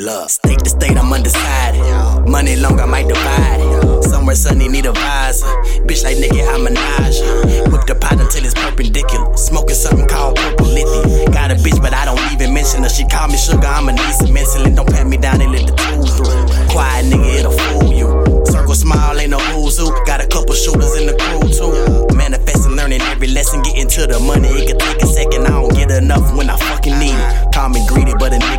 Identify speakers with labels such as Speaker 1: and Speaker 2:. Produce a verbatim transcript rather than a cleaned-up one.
Speaker 1: Look, state to state, I'm undecided. Money long, I might divide it. Somewhere sunny, need a visor. Bitch like Nicki, I'm Minaj. Whip the pot until it's perpendicular. Smoking something called purple lithium. Got a bitch, but I don't even mention her. She call me sugar, I'ma need some insulin. Don't pat me down and let the tool through. Quiet nigga, it'll fool you. Circle small, ain't no who's who. Got a couple shooters in the crew too. Manifesting, learning every lesson. Getting to the money, it could take a second. I don't get enough when I fucking need it. Call me greedy, but a